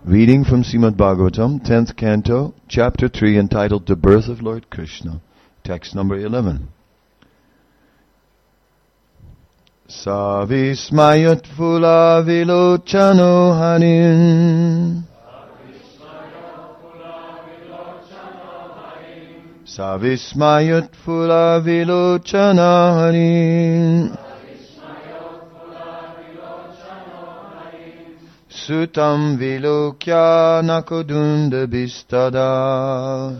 Reading from Srimad Bhagavatam, 10th Canto, Chapter 3, entitled The Birth of Lord Krishna. Text number 11. Savismayatfula vilochano hanin. Savismayatfula vilochana hanin. Sutam vilokya nakodunda bistada.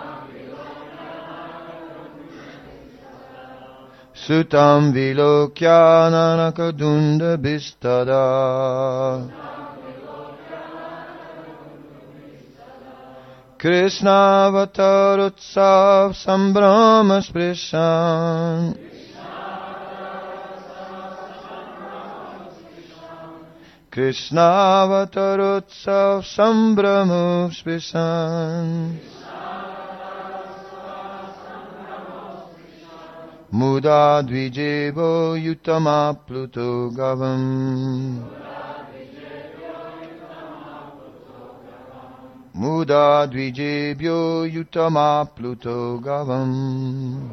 Sutam vilokya nakodunda bistada. Krishna avatarutsav sambrama sprishan. Krishna avatarutsav sambrama sprishan. Muda dvijebo yutama pluto gavam. Muda dvijebyo yutama pluto gavam.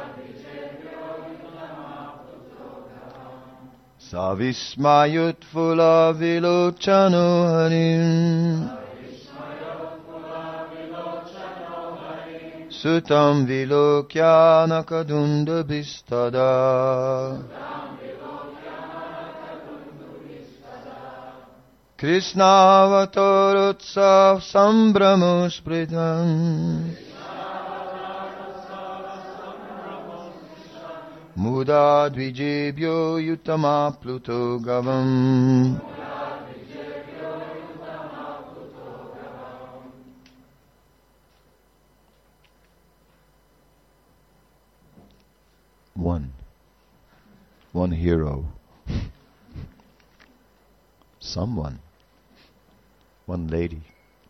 Savismayutfula vilochano harim. Sutam vilokya nakadunda bistada. Krishna avatarutsav sambramo spritam. Muda dvijebyo yutama pluto gavam. One hero. Someone. One lady.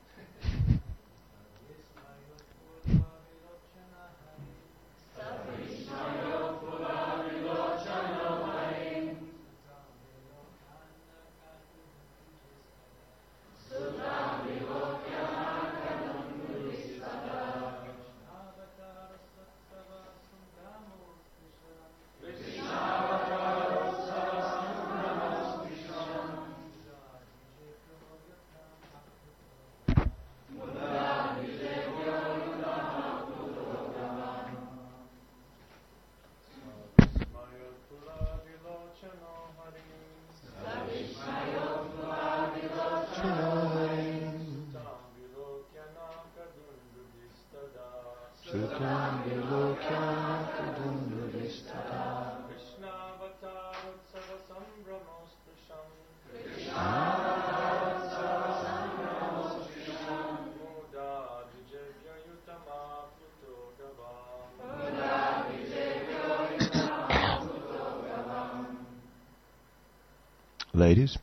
Ladies.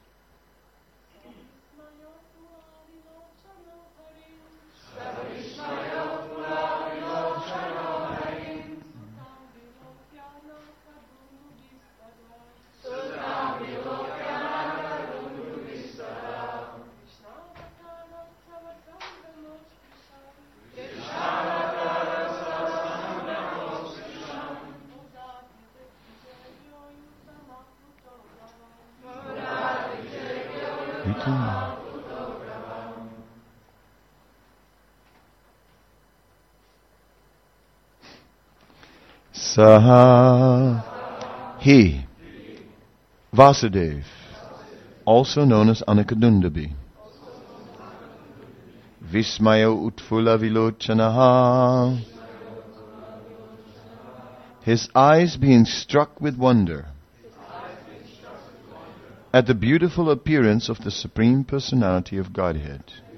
Saha, he, Vasudev, also known as Anakadundabi. Vismaya utfula vilochanaha, his eyes being struck with wonder at the beautiful appearance of the Supreme Personality of Godhead.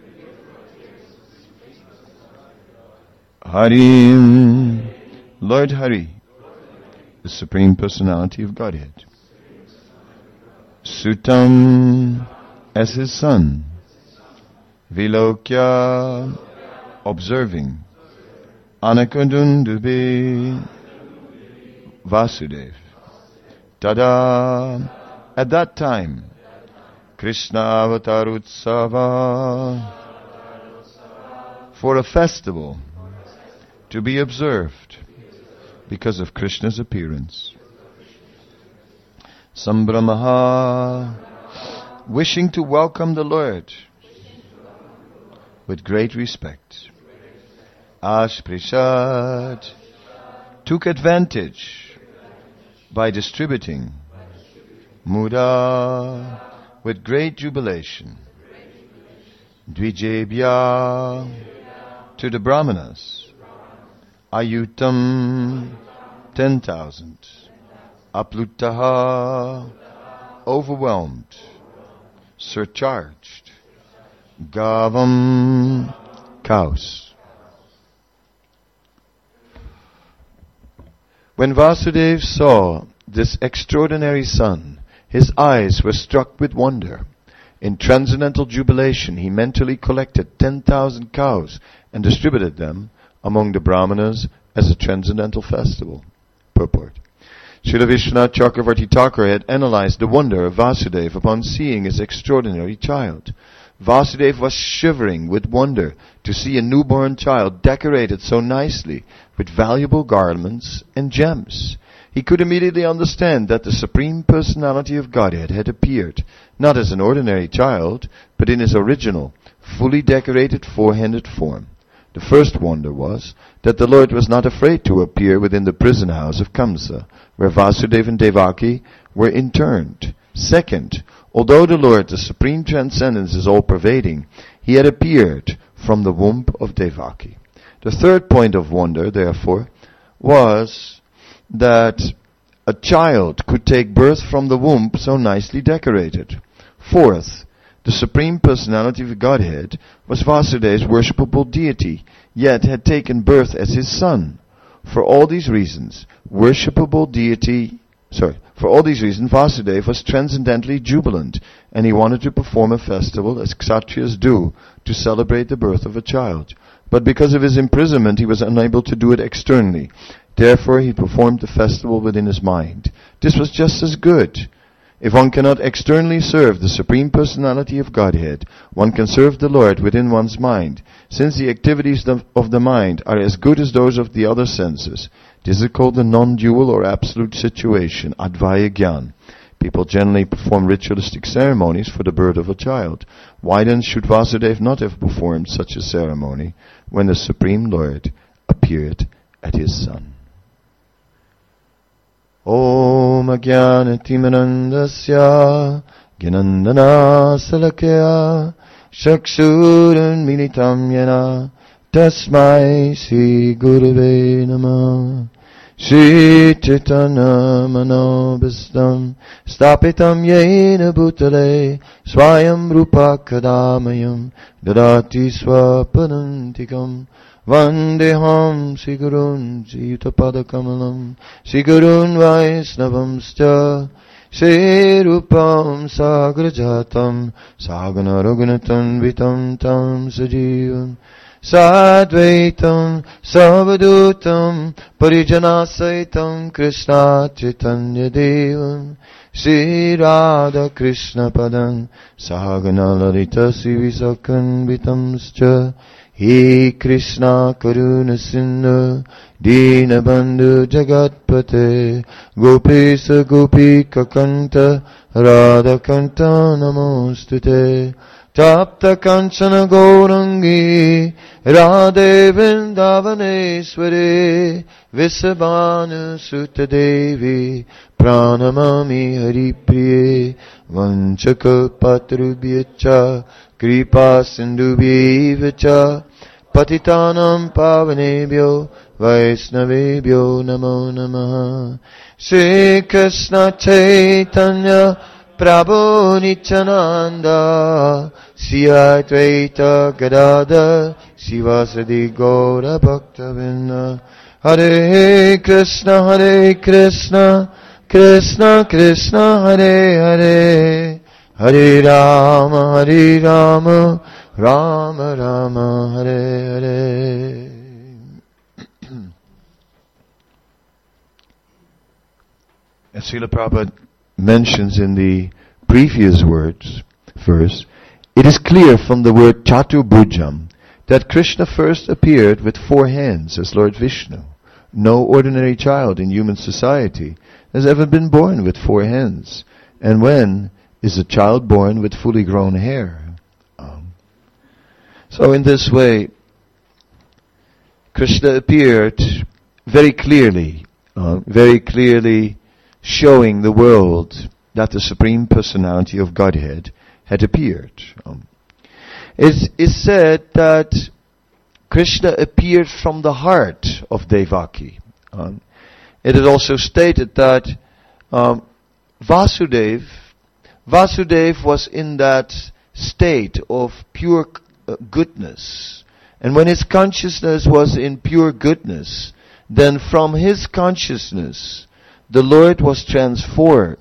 Harim, Lord Hari, the Supreme Personality of Godhead. Sutam, as his son. Vilokya, observing. Anakadundabi, Vasudev. Tada, at that time. Krishna Avatarutsava, for a festival to be observed because of Krishna's appearance. Sambramaha, wishing to welcome the Lord with great respect. Ashprishad, took advantage by distributing Muda, with great jubilation. Dvijebhya, to the Brahmanas. Ayutam, 10,000. Aplutaha, overwhelmed, surcharged. Gavam, cows. When Vasudeva saw this extraordinary son, his eyes were struck with wonder. In transcendental jubilation, he mentally collected 10,000 cows and distributed them among the Brahmanas as a transcendental festival. Purport. Srila Vishwanath Chakravarti Thakur had analyzed the wonder of Vasudeva upon seeing his extraordinary child. Vasudeva was shivering with wonder to see a newborn child decorated so nicely with valuable garments and gems. He could immediately understand that the Supreme Personality of Godhead had appeared, not as an ordinary child, but in his original, fully decorated four-handed form. The first wonder was that the Lord was not afraid to appear within the prison house of Kamsa, where Vasudeva and Devaki were interned. Second, although the Lord, the Supreme Transcendence, is all-pervading, he had appeared from the womb of Devaki. The third point of wonder, therefore, was that a child could take birth from the womb so nicely decorated. Fourth, the Supreme Personality of Godhead was Vasudeva's worshipable deity, yet had taken birth as his son. For all these reasons, Vasudeva was transcendently jubilant, and he wanted to perform a festival as Kshatriyas do to celebrate the birth of a child. But because of his imprisonment, he was unable to do it externally. Therefore, he performed the festival within his mind. This was just as good. If one cannot externally serve the Supreme Personality of Godhead, one can serve the Lord within one's mind, since the activities of the mind are as good as those of the other senses. This is called the non-dual or absolute situation, Advaya Gyan. People generally perform ritualistic ceremonies for the birth of a child. Why then should Vasudeva not have performed such a ceremony when the Supreme Lord appeared at his son? Om Ajnanatimirandasya Gyanandana Salakya Chakshurun Militam Yena Tasmai Sri Gurave Namah Shri Chaitanya Manobhistam Stapitam Yena Bhutale Swayam Rupa Kadamayam Dadati Swapadantikam Vandeham Sri Gurun Jitapada Kamalam Sri Gurun Vaisnavamscha Sri Rupam Sagrajatam Sagana Raghunatam Vitam Tam Sajivam Sadvaitam Savadutam Parijanasaitam Krishna Chaitanya Devam Sri Radha Krishna Padam Sagana Lalita Sri Visakan Vitamscha He Krishna Karuna Sindhu Dina Bandhu Jagatpate Gopisa Gopika Kanta Radha Kanta Namostute Tapta Kanchana Gaurangi Radhe Vrindavaneshwari Visabhanu Sutta Devi Pranamami Haripriye Vanchaka Patrubhyacha Kripa Sindhubhyevacha Patitanam Pavanebhyo Vaisnavebhyo Namo Namaha Shri Krishna Chaitanya Prabhu Nityananda Sri Advaita Gadadhar Sivasadi Gaura Bhaktavinda Hare Krishna Krishna Krishna Hare Hare Hare Rama Rama Rama Hare Hare. As Srila Prabhupada mentions in the previous words, verse, it is clear from the word Chaturbhujam that Krishna first appeared with 4 hands as Lord Vishnu. No ordinary child in human society has ever been born with 4 hands. And when is a child born with fully grown hair? So in this way, Krishna appeared very clearly showing the world that the Supreme Personality of Godhead had appeared. It is said that Krishna appeared from the heart of Devaki. It is also stated that Vasudeva was in that state of pure goodness. And when his consciousness was in pure goodness, then from his consciousness, the Lord was transferred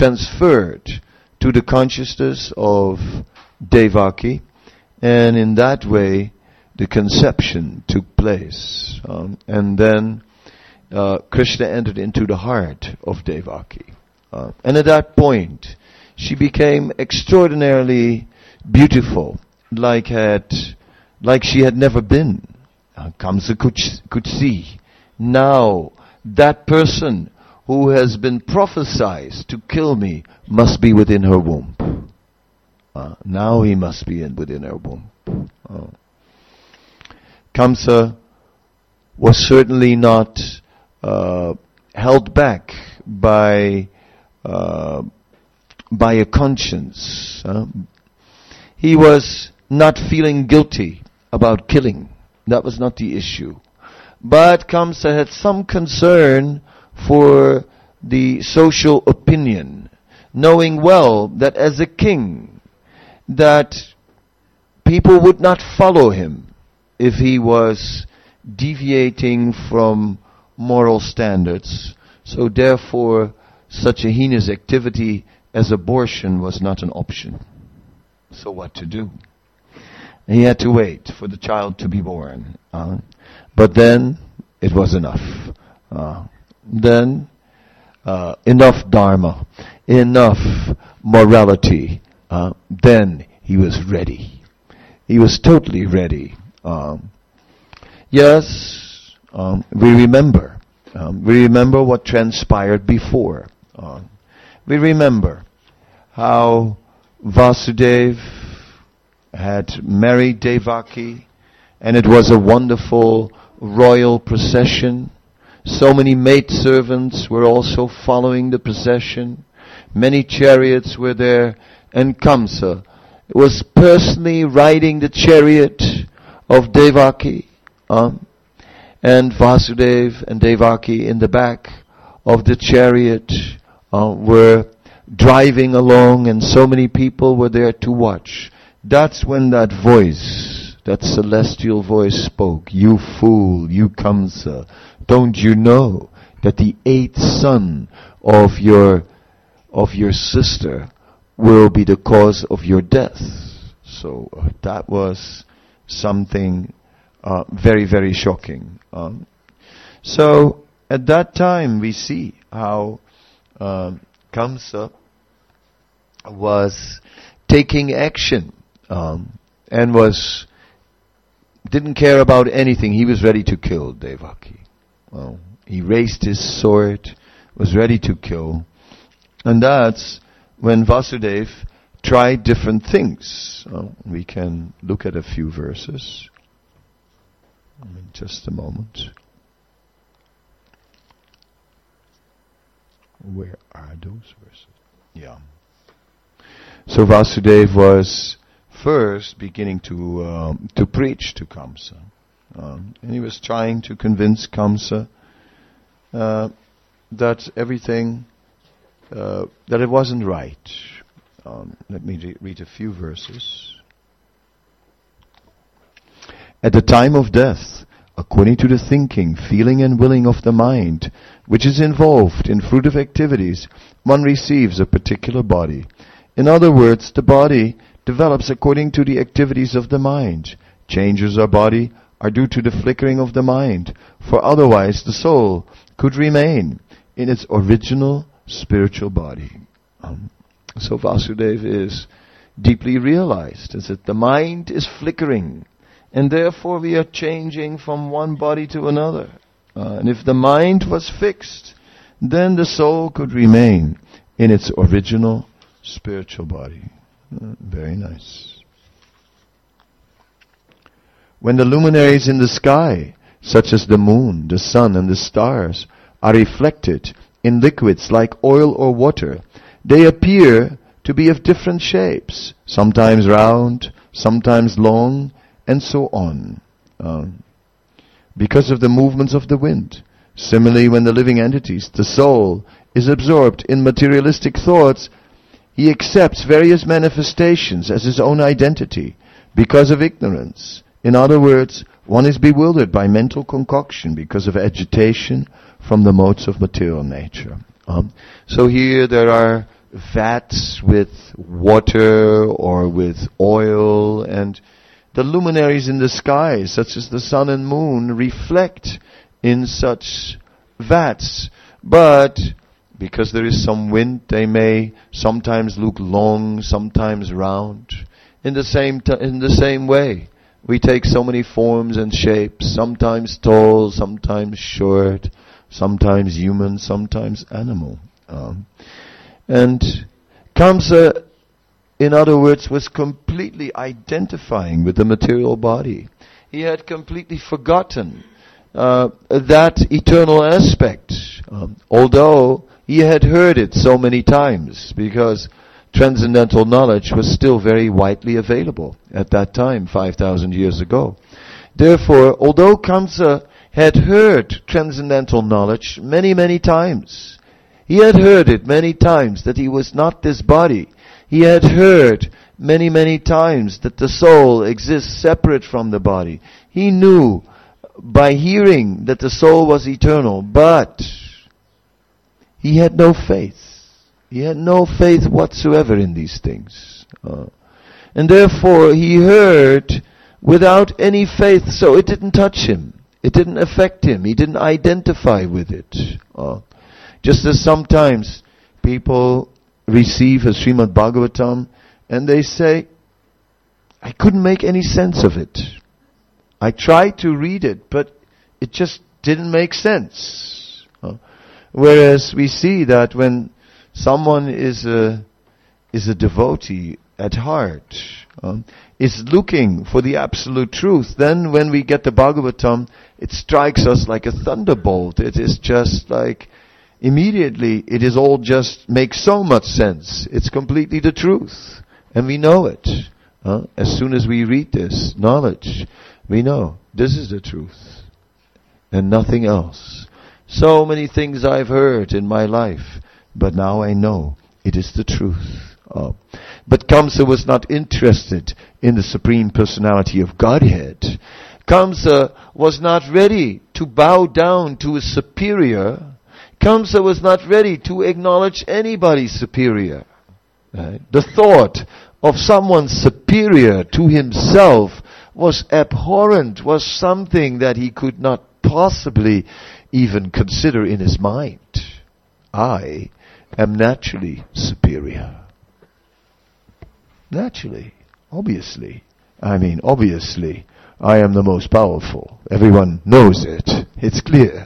to the consciousness of Devaki, and in that way, the conception took place. And then Krishna entered into the heart of Devaki. And at that point, she became extraordinarily beautiful, like she had never been. Kamsa could see. Now, that person who has been prophesied to kill me must be within her womb. Now he must be within her womb. Kamsa was certainly not held back by a conscience. He was not feeling guilty about killing. That was not the issue. But Kamsa had some concern for the social opinion, knowing well that as a king, that people would not follow him if he was deviating from moral standards. So therefore, such a heinous activity as abortion was not an option. So what to do? He had to wait for the child to be born. But then, it was enough. Enough dharma, enough morality. Then he was ready. He was totally ready. Yes, we remember. We remember what transpired before. We remember how Vasudeva had married Devaki, and it was a wonderful royal procession. So many maidservants were also following the procession. Many chariots were there, and Kamsa was personally riding the chariot of Devaki, and Vasudeva and Devaki in the back of the chariot were driving along, and so many people were there to watch. That's when that voice, that celestial voice spoke. You fool, you Kamsa, don't you know that the 8th son of your sister will be the cause of your death? So that was something very, very shocking. So at that time we see how Kamsa was taking action and didn't care about anything. He was ready to kill Devaki. He raised his sword, was ready to kill. And that's when Vasudeva tried different things. We can look at a few verses in just a moment. Where are those verses? Yeah. So Vasudeva was first beginning to preach to Kamsa. And he was trying to convince Kamsa that everything, that it wasn't right. Let me read a few verses. At the time of death, according to the thinking, feeling and willing of the mind, which is involved in fruitive activities, one receives a particular body. In other words, the body develops according to the activities of the mind. Changes of body are due to the flickering of the mind, for otherwise the soul could remain in its original spiritual body. So Vasudeva is deeply realized, is that the mind is flickering, and therefore we are changing from one body to another. And if the mind was fixed, then the soul could remain in its original spiritual body. Very nice. When the luminaries in the sky, such as the moon, the sun, and the stars, are reflected in liquids like oil or water, they appear to be of different shapes, sometimes round, sometimes long, and so on, because of the movements of the wind. Similarly, when the living entities, the soul, is absorbed in materialistic thoughts, he accepts various manifestations as his own identity because of ignorance. In other words, one is bewildered by mental concoction because of agitation from the modes of material nature. So here there are vats with water or with oil, and the luminaries in the sky, such as the sun and moon, reflect in such vats. But because there is some wind, they may sometimes look long, sometimes round. In the same way, we take so many forms and shapes, sometimes tall, sometimes short, sometimes human, sometimes animal. And Kamsa, in other words, was completely identifying with the material body. He had completely forgotten that eternal aspect, although he had heard it so many times, because transcendental knowledge was still very widely available at that time, 5,000 years ago. Therefore, although Kamsa had heard transcendental knowledge many, many times, he had heard it many times that he was not this body. He had heard many, many times that the soul exists separate from the body. He knew by hearing that the soul was eternal, but he had no faith. He had no faith whatsoever in these things. And therefore he heard without any faith, so it didn't touch him. It didn't affect him. He didn't identify with it. Just as sometimes people receive a Srimad Bhagavatam and they say, I couldn't make any sense of it. I tried to read it, but it just didn't make sense. Whereas we see that when someone is a devotee at heart, is looking for the absolute truth, then when we get the Bhagavatam, it strikes us like a thunderbolt. It is just like, immediately, it is all just makes so much sense. It's completely the truth. And we know it. As soon as we read this knowledge, we know this is the truth. And nothing else. So many things I've heard in my life, but now I know it is the truth. But Kamsa was not interested in the Supreme Personality of Godhead. Kamsa was not ready to bow down to a superior. Kamsa was not ready to acknowledge anybody superior. Right? The thought of someone superior to himself was abhorrent, was something that he could not possibly even consider in his mind. I am naturally superior. Naturally. Obviously. Obviously, I am the most powerful. Everyone knows it. It's clear.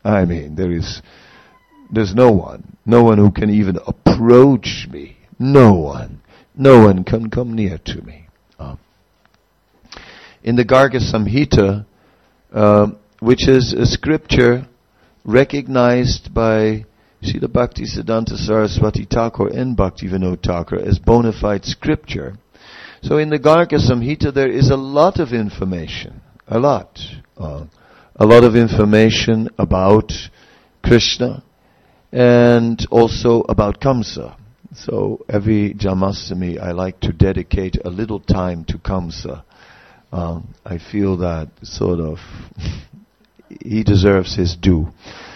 There's no one who can even approach me. No one can come near to me. In the Garga Samhita, which is a scripture recognized by Srila Bhaktisiddhanta Saraswati Thakur and Bhaktivinoda Thakur as bona fide scripture. So in the Garga Samhita there is a lot of information. A lot of information about Krishna and also about Kamsa. So every Janmashtami I like to dedicate a little time to Kamsa. I feel that sort of he deserves his due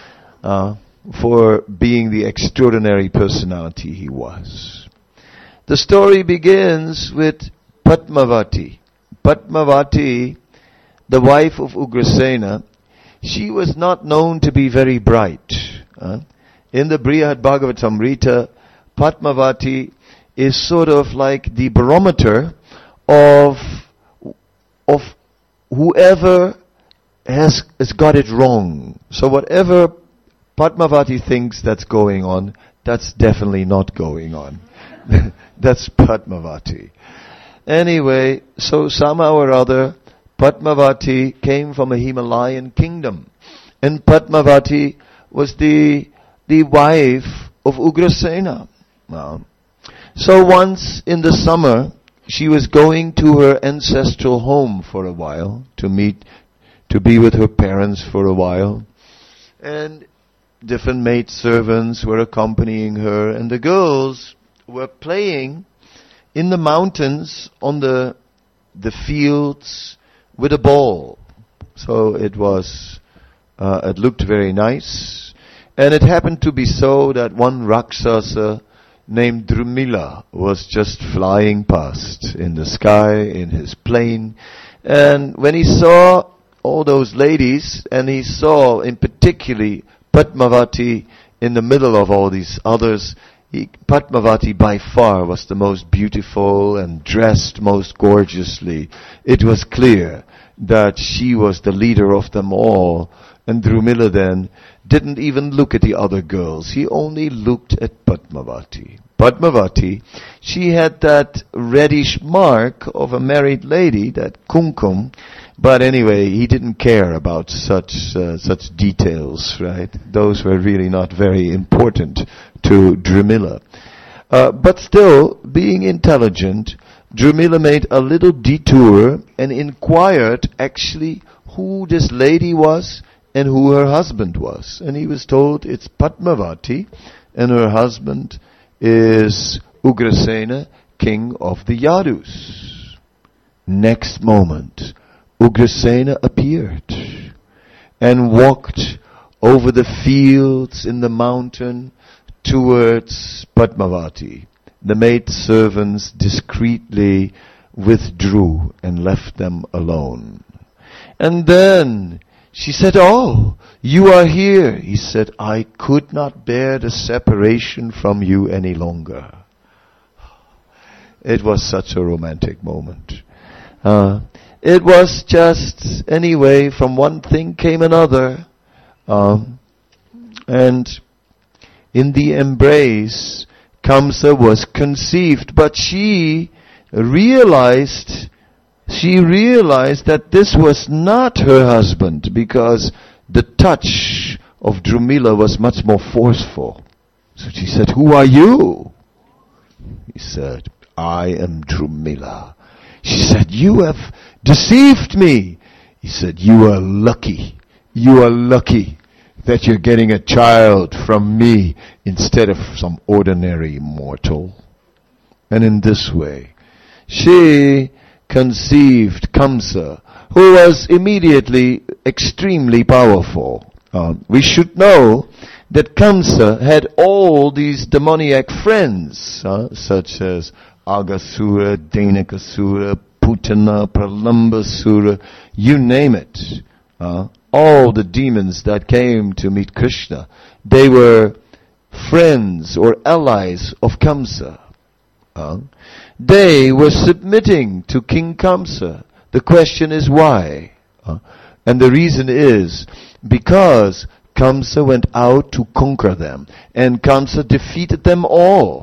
for being the extraordinary personality he was. The story begins with Padmavati. Padmavati, the wife of Ugrasena, she was not known to be very bright. In the Brihad Bhagavatamrita, Padmavati is sort of like the barometer of whoever has got it wrong. So whatever Padmavati thinks that's going on, that's definitely not going on. That's Padmavati. Anyway, so somehow or other, Padmavati came from a Himalayan kingdom. And Padmavati was the wife of Ugrasena. So once in the summer, she was going to her ancestral home for a while, to be with her parents for a while. And different maid servants were accompanying her, and the girls were playing in the mountains on the fields with a ball. So it looked very nice. And it happened to be so that one Rakshasa named Drumila was just flying past in the sky in his plane. And when he saw all those ladies, and he saw in particularly Padmavati in the middle of all these others, Padmavati by far was the most beautiful and dressed most gorgeously. It was clear that she was the leader of them all. And Drumila then didn't even look at the other girls. He only looked at Padmavati. Padmavati, she had that reddish mark of a married lady, that kumkum. But anyway, he didn't care about such details, right? Those were really not very important to Drumila. But still, being intelligent, Drumila made a little detour and inquired actually who this lady was and who her husband was. And he was told it's Padmavati, and her husband is Ugrasena, king of the Yadus. Next moment, Ugrasena appeared and walked over the fields in the mountain towards Padmavati. The maid servants discreetly withdrew and left them alone. And then she said, "Oh, you are here." He said, "I could not bear the separation from you any longer." It was such a romantic moment. It was just, anyway, from one thing came another. And in the embrace, Kamsa was conceived, but she realized that this was not her husband, because the touch of Drumila was much more forceful. So she said, "Who are you?" He said, "I am Drumila." She said, "You have deceived me." He said, "You are lucky. You are lucky that you're getting a child from me instead of some ordinary mortal." And in this way, she conceived Kamsa, who was immediately extremely powerful. We should know that Kamsa had all these demoniac friends, such as Aghasura, Denakasura, Putana, Pralambasura, you name it. All the demons that came to meet Krishna, they were friends or allies of Kamsa. They were submitting to King Kamsa. The question is why? And the reason is because Kamsa went out to conquer them, and Kamsa defeated them all.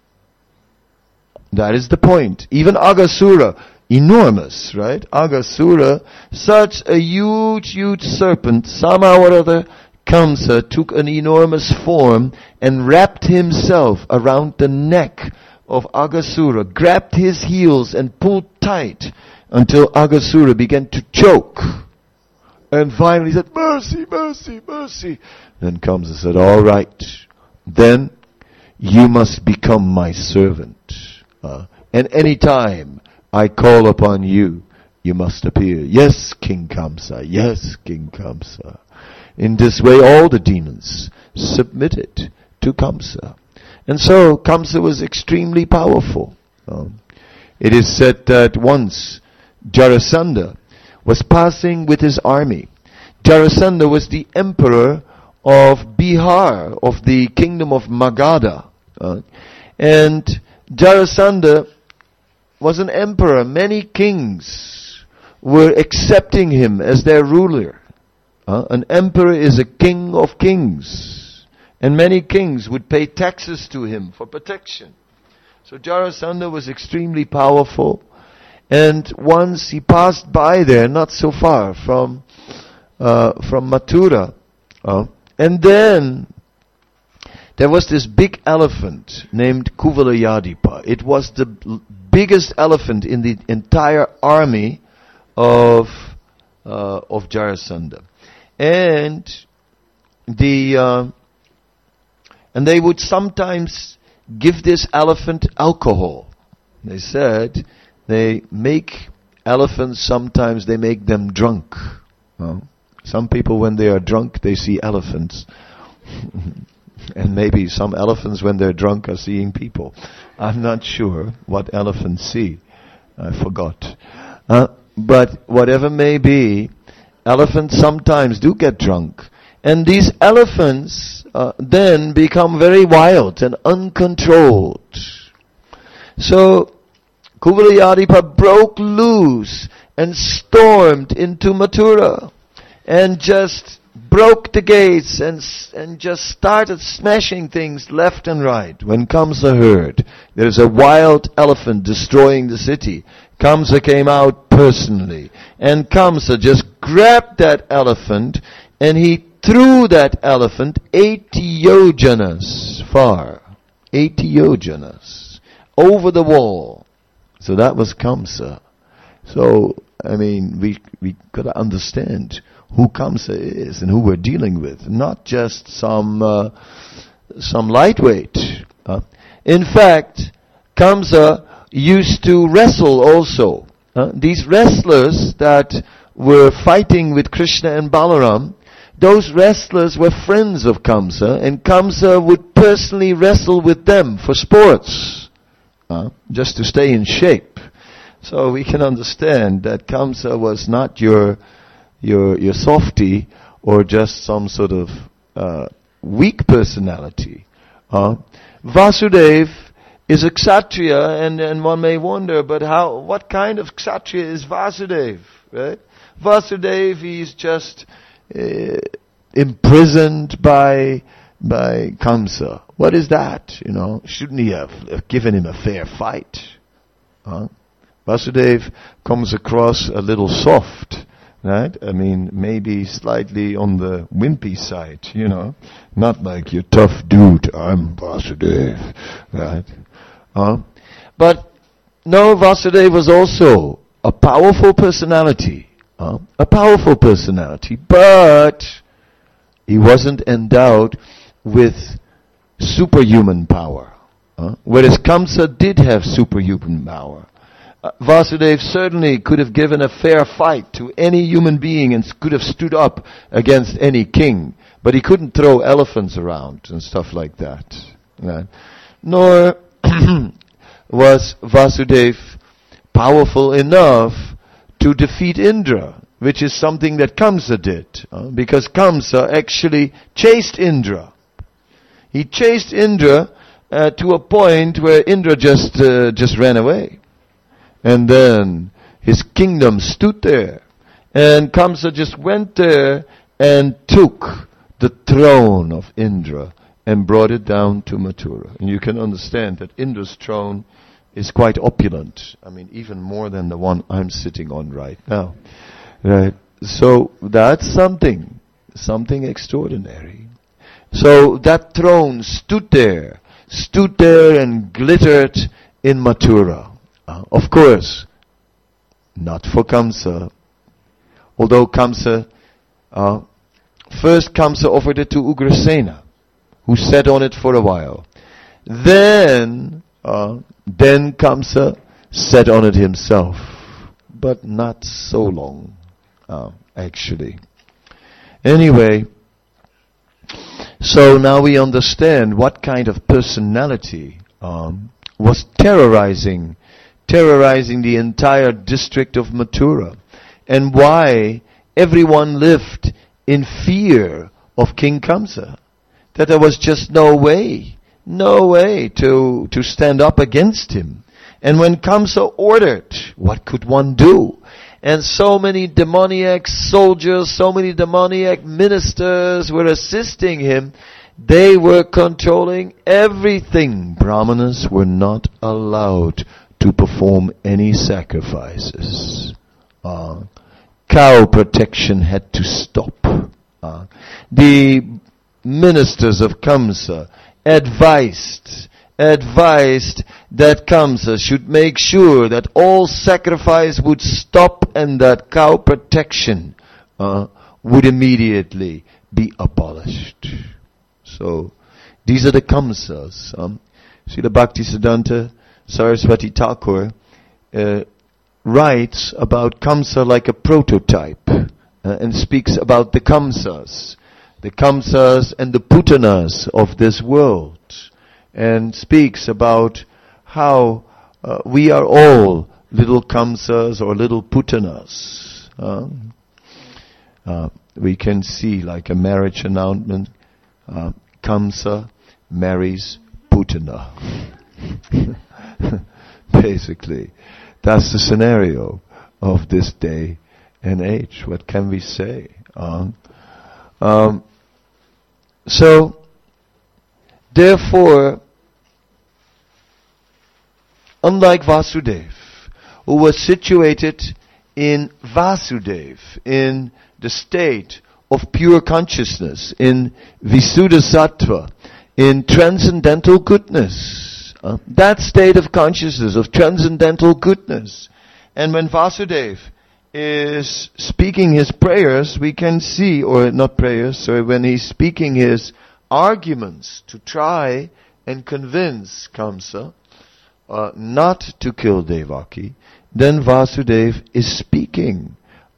That is the point. Even Aghasura, enormous, right? Aghasura, such a huge, huge serpent, somehow or other, Kamsa took an enormous form and wrapped himself around the neck of Aghasura, grabbed his heels and pulled tight until Aghasura began to choke. And finally said, "Mercy, mercy, mercy." Then Kamsa said, "All right, then you must become my servant. And any time I call upon you, you must appear." Yes, King Kamsa. Yes, King Kamsa. In this way, all the demons submitted to Kamsa. And so, Kamsa was extremely powerful. It is said that once Jarasandha was passing with his army. Jarasandha was the emperor of Bihar, of the kingdom of Magadha. And Jarasandha was an emperor. Many kings were accepting him as their ruler. An emperor is a king of kings. And many kings would pay taxes to him for protection. So Jarasandha was extremely powerful. And once he passed by there, not so far from Mathura. And then there was this big elephant named Kuvalayadipa. It was the biggest elephant in the entire army of Jarasandha. And they would sometimes give this elephant alcohol. They said they make elephants, sometimes they make them drunk. Some people, when they are drunk, they see elephants. And maybe some elephants, when they're drunk, are seeing people. I'm not sure what elephants see. I forgot. But whatever may be, elephants sometimes do get drunk. And these elephants then become very wild and uncontrolled. So Kuvalayadipa broke loose and stormed into Mathura and just broke the gates and just started smashing things left and right. When Kamsa heard there's a wild elephant destroying the city, Kamsa came out personally. And Kamsa just grabbed that elephant and he threw that elephant 80 yojanas far. 80 yojanas. Over the wall. So that was Kamsa. So, I mean, we got to understand who Kamsa is and who we're dealing with. Not just some lightweight. In fact, Kamsa used to wrestle also. These wrestlers that were fighting with Krishna and Balaram, those wrestlers were friends of Kamsa, and Kamsa would personally wrestle with them for sports, just to stay in shape. So we can understand that Kamsa was not your softy or just some sort of weak personality. Vasudeva is a Kshatriya, and one may wonder, but what kind of Kshatriya is Vasudeva, right? Vasudeva, he's just imprisoned by Kamsa. What is that? Shouldn't he have given him a fair fight? Vasudeva comes across a little soft, right? I mean, maybe slightly on the wimpy side, not like you tough dude, I'm Vasudeva, right? But no, Vasudeva was also a powerful personality, but he wasn't endowed with superhuman power. Whereas Kamsa did have superhuman power. Vasudeva certainly could have given a fair fight to any human being and could have stood up against any king, but he couldn't throw elephants around and stuff like that. Right? Nor was Vasudeva powerful enough to defeat Indra, which is something that Kamsa did, because Kamsa actually chased Indra. He chased Indra to a point where Indra just ran away. And then his kingdom stood there. And Kamsa just went there and took the throne of Indra and brought it down to Mathura. And you can understand that Indra's throne is quite opulent. I mean, even more than the one I'm sitting on right now. Right? So that's something extraordinary. So that throne stood there and glittered in Mathura. Of course, not for Kamsa. Although Kamsa, first Kamsa offered it to Ugrasena, who sat on it for a while. Then Kamsa sat on it himself, but not so long, actually. Anyway, so now we understand what kind of personality was terrorizing the entire district of Mathura, and why everyone lived in fear of King Kamsa. That there was just no way no way to stand up against him. And when Kamsa ordered, what could one do? And so many demoniac soldiers, so many demoniac ministers were assisting him. They were controlling everything. Brahmanas were not allowed to perform any sacrifices. Cow protection had to stop. The ministers of Kamsa advised that Kamsa should make sure that all sacrifice would stop and that cow protection would immediately be abolished. So, these are the Kamsas. Srila Bhaktisiddhanta Saraswati Thakur writes about Kamsa like a prototype and speaks about the Kamsas and the Putanas of this world, and speaks about how we are all little Kamsas or little Putanas. We can see like a marriage announcement, Kamsa marries Putana. Basically, that's the scenario of this day and age. What can we say? So, therefore, unlike Vasudev, who was situated in Vasudev, in the state of pure consciousness, in Visuddha Sattva, in transcendental goodness, that state of consciousness, of transcendental goodness. And when Vasudev is speaking his prayers, we can see, or not prayers, sorry, when he's speaking his arguments to try and convince Kamsa not to kill Devaki, then Vasudev is speaking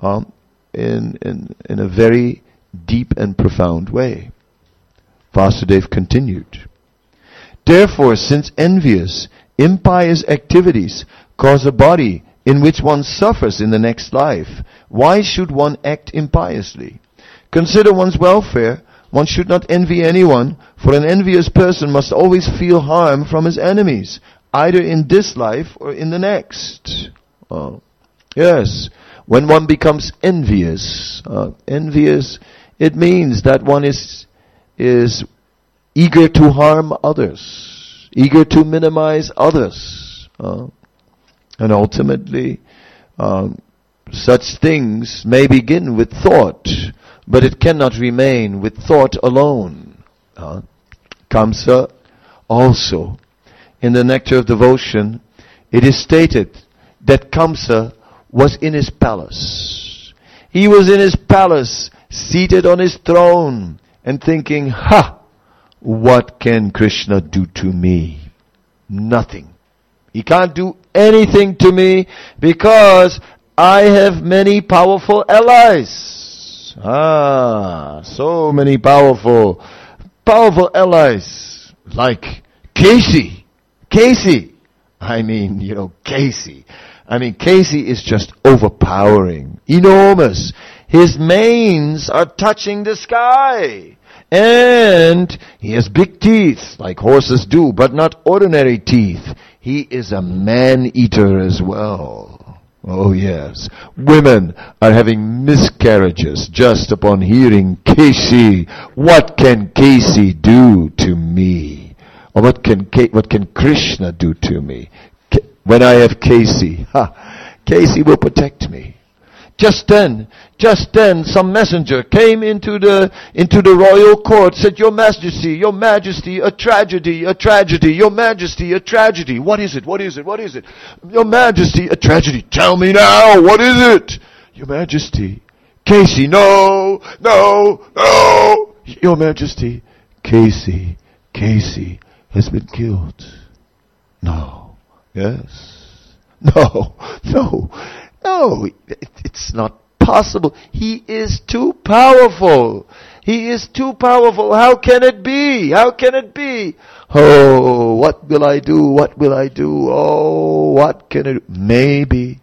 in a very deep and profound way. Vasudev continued, "Therefore, since envious, impious activities cause a body in which one suffers in the next life, why should one act impiously? Consider one's welfare. One should not envy anyone, for an envious person must always feel harm from his enemies, either in this life or in the next." Yes, when one becomes envious, it means that one is eager to harm others, eager to minimize others. And ultimately, such things may begin with thought, but it cannot remain with thought alone. Kamsa also, in the Nectar of Devotion, it is stated that Kamsa was in his palace. He was in his palace, seated on his throne, and thinking, what can Krishna do to me? Nothing. He can't do anything to me because I have many powerful allies. So many powerful allies. Like Casey. Casey is just overpowering. Enormous. His manes are touching the sky. And he has big teeth, like horses do, but not ordinary teeth. He is a man-eater as well. Oh yes. Women are having miscarriages just upon hearing Casey. What can Casey do to me? Or what can Krishna do to me? When I have Casey, Casey will protect me. Just then, some messenger came into the royal court, said, Your Majesty, a tragedy, Your Majesty, a tragedy. What is it? Your Majesty, a tragedy. Tell me now, what is it? Your Majesty, Casey, no. Your Majesty, Casey has been killed. No. Yes. No. It's not possible. He is too powerful. How can it be? Oh, what will I do? Oh, what can it do?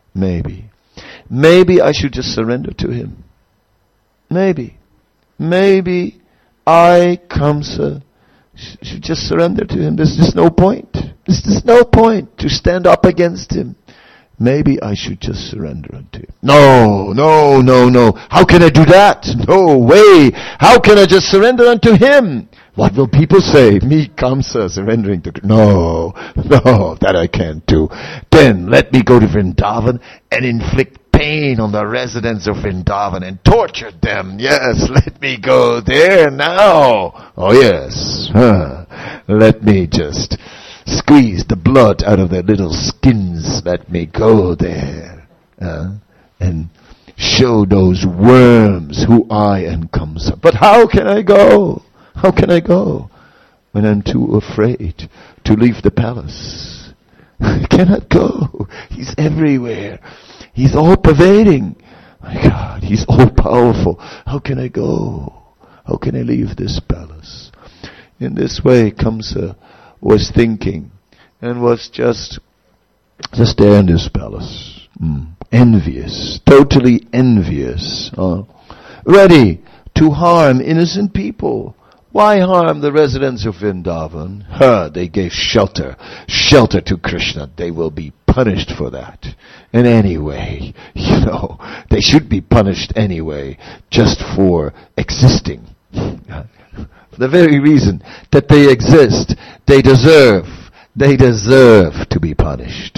Maybe I should just surrender to him. Maybe I, Kamsa, should just surrender to him. There's just no point. There's just no point to stand up against him. Maybe I should just surrender unto him. No. How can I do that? No way. How can I just surrender unto him? What will people say? Me, Kamsa, surrendering to... No, that I can't do. Then let me go to Vrindavan and inflict pain on the residents of Vrindavan and torture them. Yes, let me go there now. Oh yes. Let me just squeeze the blood out of their little skins. Let me go there. And show those worms who I am, Kamsa. But how can I go? How can I go when I'm too afraid to leave the palace? I cannot go. He's everywhere. He's all pervading. My God, he's all powerful. How can I go? How can I leave this palace? In this way, Kamsa was thinking and was just there in this palace. Envious, totally envious. Ready to harm innocent people. Why harm the residents of Vrindavan? They gave shelter to Krishna. They will be punished for that. And anyway, they should be punished anyway, just for existing. For the very reason that they exist, they deserve to be punished.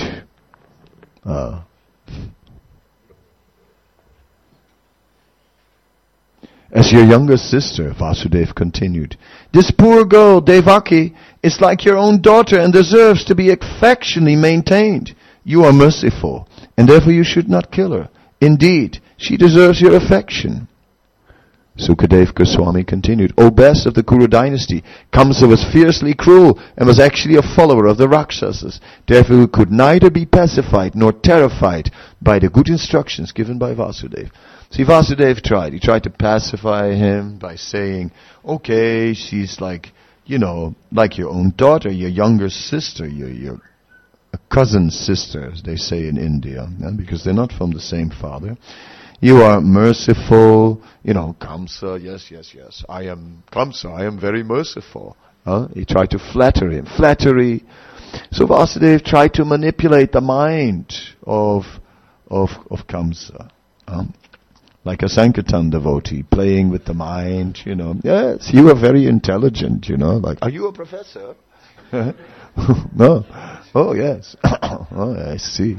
As your younger sister, Vasudeva continued, this poor girl, Devaki, is like your own daughter and deserves to be affectionately maintained. You are merciful, and therefore you should not kill her. Indeed, she deserves your affection. Sukadeva Goswami continued, O best of the Kuru dynasty, Kamsa was fiercely cruel and was actually a follower of the Rakshasas. Therefore he could neither be pacified nor terrified by the good instructions given by Vasudeva. See, Vasudeva tried. He tried to pacify him by saying, okay, she's like your own daughter, your younger sister, your cousin sister, as they say in India, because they're not from the same father. You are merciful, Kamsa, yes. I am Kamsa, I am very merciful. He tried to flatter him. Flattery. So Vasudeva tried to manipulate the mind of Kamsa. Like a Sankirtan devotee, playing with the mind, Yes, you are very intelligent, like, are you a professor? No. Oh, yes. Oh, I see.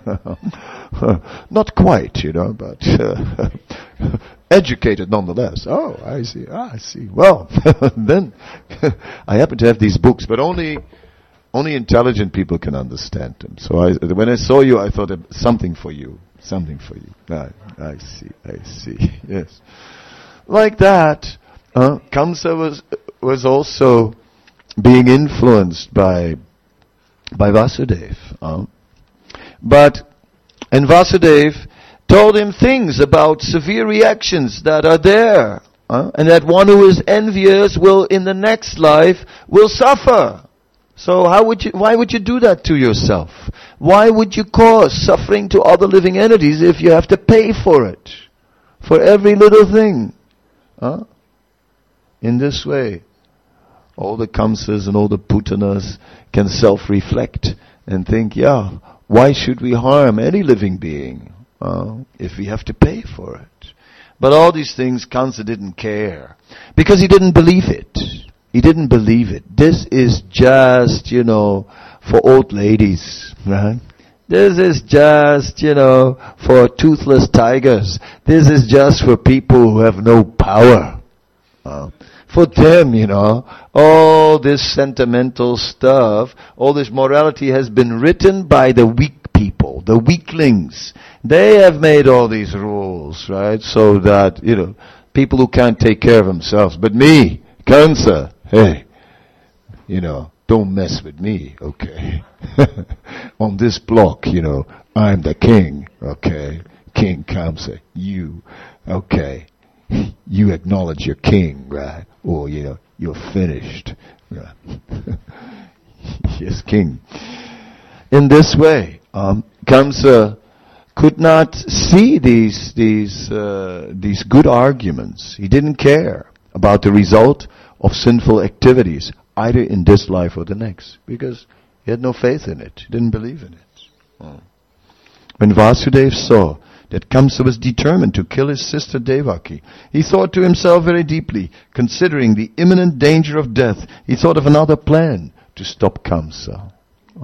Not quite, but educated nonetheless. Oh, I see. Well, then I happen to have these books, but only intelligent people can understand them. So when I saw you, I thought something for you. I see. Yes. Like that, Kamsa was also being influenced by Vasudeva. And Vasudeva told him things about severe reactions that are there. And that one who is envious will, in the next life, will suffer. So why would you do that to yourself? Why would you cause suffering to other living entities if you have to pay for it? For every little thing. In this way, all the Kamsas and all the Putanas can self-reflect and think, why should we harm any living being if we have to pay for it? But all these things Kamsa didn't care because he didn't believe it. He didn't believe it. This is just, for old ladies, right? This is just, for toothless tigers. This is just for people who have no power. For them, all this sentimental stuff, all this morality has been written by the weak people, the weaklings. They have made all these rules, right? So that, people who can't take care of themselves. But me, Kamsa, hey, don't mess with me, okay? On this block, I'm the king, okay? King Kamsa, you, okay? You acknowledge your king, right? Or, you're finished. Right? Yes, king. In this way, Kamsa could not see these good arguments. He didn't care about the result of sinful activities. either in this life or the next, because he had no faith in it. He didn't believe in it. When Vasudeva saw that Kamsa was determined to kill his sister Devaki, he thought to himself very deeply, considering the imminent danger of death, he thought of another plan to stop Kamsa.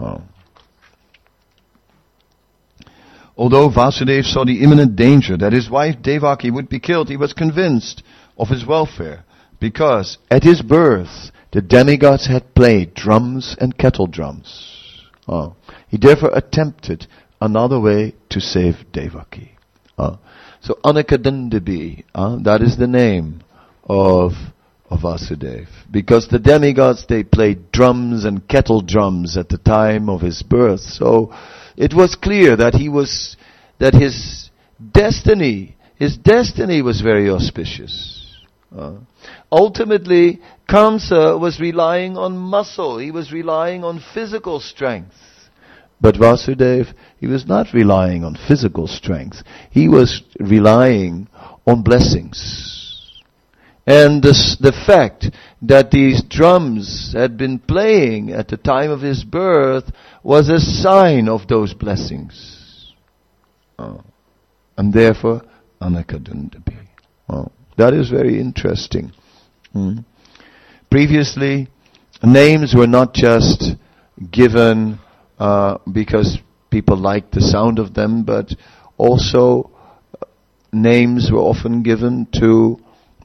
Although Vasudeva saw the imminent danger that his wife Devaki would be killed, he was convinced of his welfare, because at his birth the demigods had played drums and kettle drums. He therefore attempted another way to save Devaki. So Anakadandabi, that is the name of Vasudeva. Because the demigods, they played drums and kettle drums at the time of his birth. So it was clear that his destiny was very auspicious. Ultimately, Kamsa was relying on muscle. He was relying on physical strength. But Vasudeva, he was not relying on physical strength. He was relying on blessings. And the fact that these drums had been playing at the time of his birth was a sign of those blessings. And therefore, Anakadundabi. That is very interesting. Previously, names were not just given because people liked the sound of them, but also names were often given to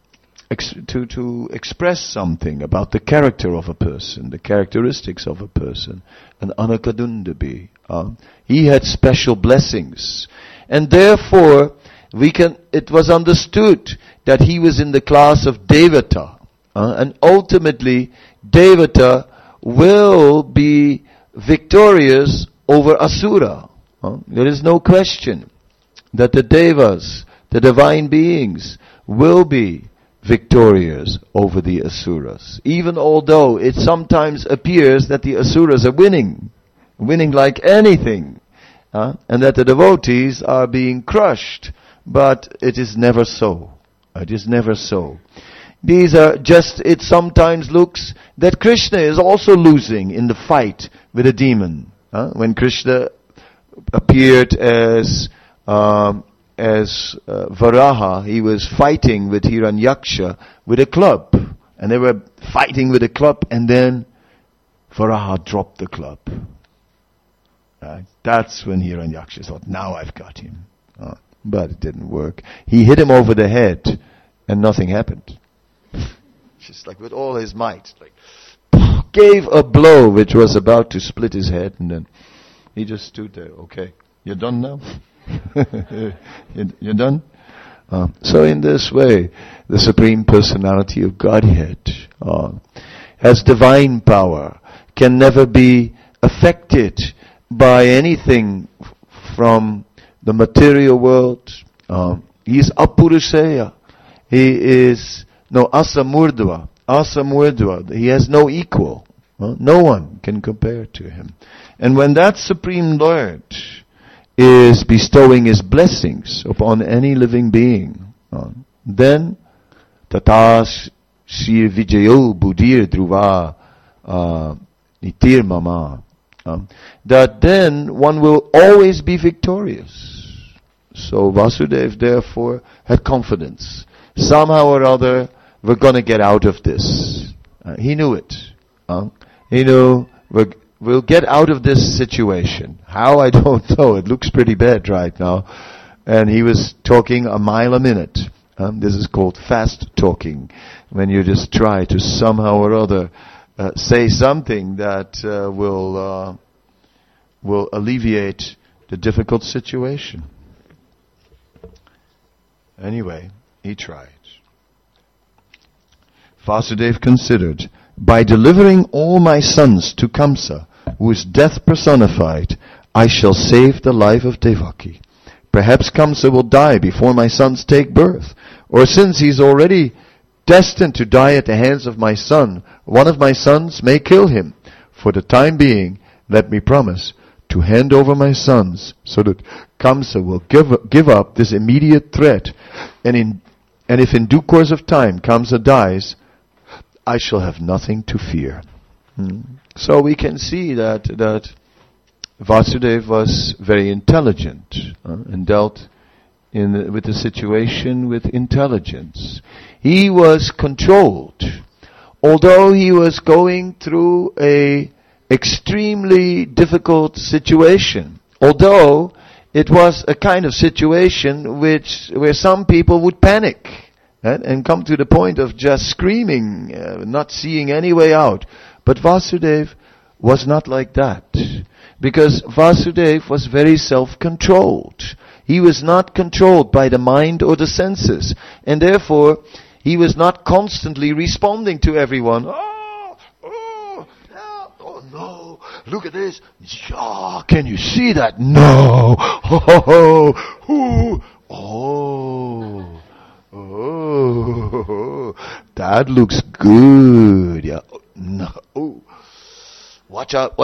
express something about the character of a person, the characteristics of a person. And Anakadundabi, he had special blessings, and therefore it was understood that he was in the class of Devata, and ultimately Devata will be victorious over Asura. There is no question that the Devas, the divine beings, will be victorious over the Asuras. Even although it sometimes appears that the Asuras are winning like anything, and that the devotees are being crushed. But it is never so. It is never so. These are just, it sometimes looks that Krishna is also losing in the fight with a demon. When Krishna appeared as Varaha, he was fighting with Hiranyaksha with a club. And they were fighting with a club, and then Varaha dropped the club. Right? That's when Hiranyaksha thought, now I've got him. But it didn't work. He hit him over the head, and nothing happened. Just like with all his might, like gave a blow which was about to split his head, and then he just stood there. Okay, you're done now. You're done. So in this way, the Supreme Personality of Godhead has divine power, can never be affected by anything from the material world. He is Apurusheya. He is Asamurdva. Asamurdva. He has no equal. No one can compare to him. And when that Supreme Lord is bestowing his blessings upon any living being, then Tatas Shir Vijayo Buddhir Dhruva Nitir Mama. That then one will always be victorious. So Vasudeva therefore had confidence. Somehow or other we're going to get out of this. He knew it. He knew we'll get out of this situation. How, I don't know. It looks pretty bad right now. And he was talking a mile a minute. This is called fast talking. When you just try to somehow or other say something that will alleviate the difficult situation. Anyway, he tried. Vasudeva considered, by delivering all my sons to Kamsa, who is death personified, I shall save the life of Devaki. Perhaps Kamsa will die before my sons take birth, or since he is already destined to die at the hands of my son, one of my sons may kill him. For the time being, let me promise to hand over my sons, so that Kamsa will give up this immediate threat, and if in due course of time Kamsa dies, I shall have nothing to fear. So we can see that Vasudeva was very intelligent and dealt with the situation with intelligence. He was controlled. Although he was going through a extremely difficult situation, although it was a kind of situation where some people would panic and come to the point of just screaming, not seeing any way out. But Vasudeva was not like that, because Vasudeva was very self-controlled. He was not controlled by the mind or the senses, and therefore he was not constantly responding to everyone. Oh no, look at this. Oh, can you see that? No. Oh, that looks good. Yeah. No. Watch out.